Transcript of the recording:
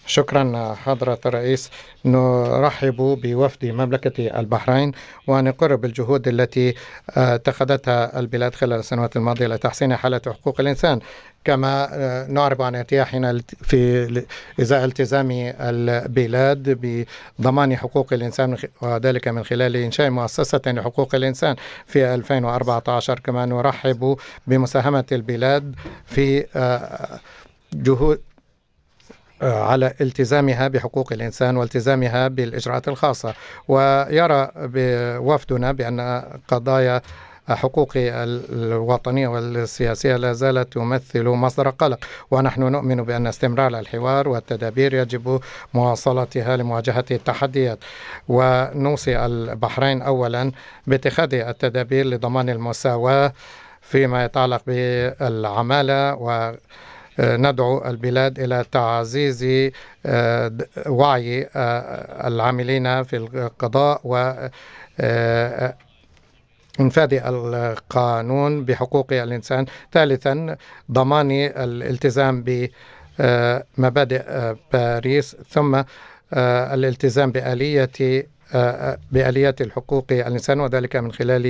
شكرا حضرة الرئيس. نرحب بوفد مملكة البحرين ونقر بالجهود التي اتخذتها البلاد خلال السنوات الماضية لتحسين حالة حقوق الإنسان، كما نعرب عن ارتياحنا في إزاء التزام البلاد بضمان حقوق الإنسان، وذلك من خلال إنشاء مؤسسة لحقوق الإنسان في 2014. كما نرحب بمساهمة البلاد في جهود على التزامها بحقوق الإنسان والتزامها بالإجراءات الخاصة. ويرى وفدنا بأن قضايا حقوق الوطنية والسياسية لا زالت تمثل مصدر قلق، ونحن نؤمن بأن استمرار الحوار والتدابير يجب مواصلتها لمواجهة التحديات. ونوصي البحرين أولا باتخاذ التدابير لضمان المساواة فيما يتعلق بالعمالة، ندعو البلاد إلى تعزيز وعي العاملين في القضاء وإنفاذ القانون بحقوق الإنسان. ثالثا، ضمان الالتزام بمبادئ باريس، ثم الالتزام بآلية الحقوق الإنسان، وذلك من خلال